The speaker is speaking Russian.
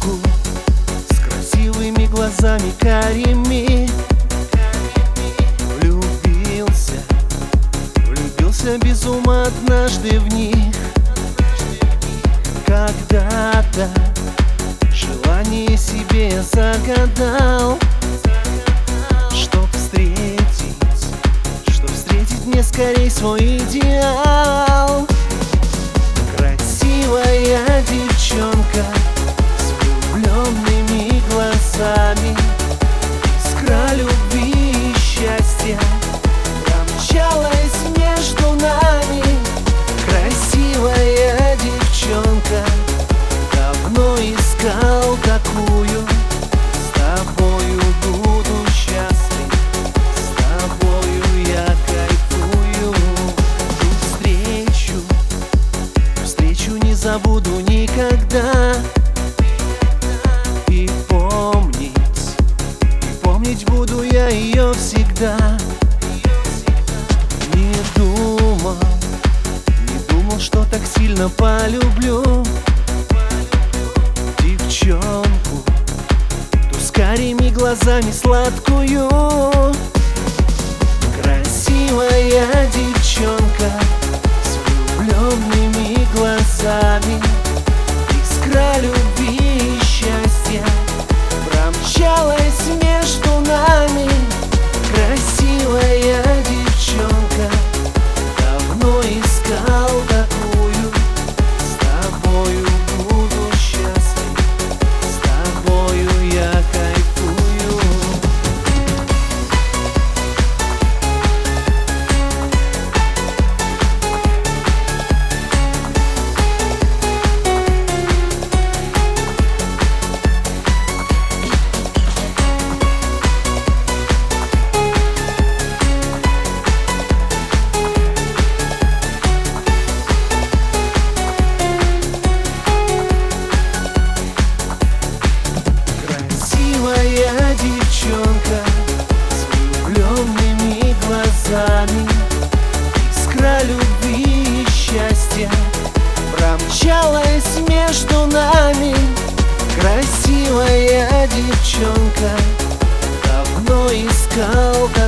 девчонку с красивыми глазами карими. Влюбился без ума однажды в них. Когда-то желание себе я загадал, чтоб встретить мне скорей свой идеал. Красивая девчонка с влюбленными глазами, искра любви и счастья промчалась между нами. Красивая девчонка, давно искал такую. С тобою буду счастлив, с тобою я кайфую. Ту встречу не забуду никогда. И помнить буду я ее всегда. Не думал, что так сильно полюблю девчонку, ту с карими глазами сладкую. Красивая девчонка с влюбленными глазами, искра любви и счастья промчалась между нами. Красивая девчонка, давно искал такую. С тобою буду счастлив, с тобою я кайфую. Красивая девчонка с влюбленными глазами, искра любви и счастья промчалась между нами. Красивая девчонка, давно искал